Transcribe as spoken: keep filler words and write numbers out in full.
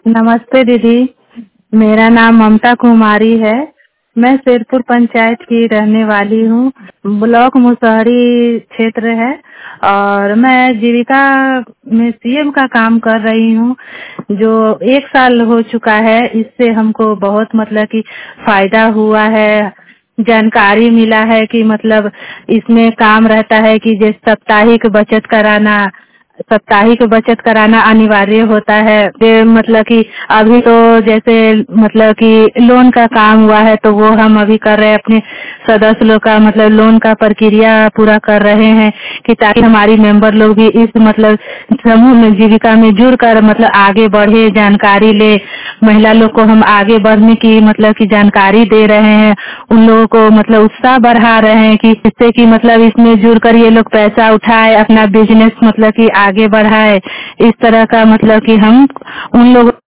नमस्ते दीदी, मेरा नाम ममता कुमारी है। मैं सिरपुर पंचायत की रहने वाली हूँ। ब्लॉक मुसहरी क्षेत्र है और मैं जीविका में सीएम का काम कर रही हूँ, जो एक साल हो चुका है। इससे हमको बहुत मतलब कि फायदा हुआ है, जानकारी मिला है कि मतलब इसमें काम रहता है कि जैसे साप्ताहिक बचत कराना साप्ताहिक बचत कराना अनिवार्य होता है। ये मतलब कि अभी तो जैसे मतलब कि लोन का काम हुआ है तो वो हम अभी कर रहे हैं, अपने सदस्य लोग का मतलब लोन का प्रक्रिया पूरा कर रहे हैं कि ताकि हमारी मेंबर लोग भी इस मतलब समूह में जीविका में जुड़कर मतलब आगे बढ़े, जानकारी ले। महिला लोग को हम आगे बढ़ने की मतलब की जानकारी दे रहे हैं, उन लोगों को मतलब उत्साह बढ़ा रहे हैं कि जिससे कि मतलब इसमें जुड़कर ये लोग पैसा उठाए, अपना बिजनेस मतलब कि आगे बढ़ाए। इस तरह का मतलब कि हम उन लोगों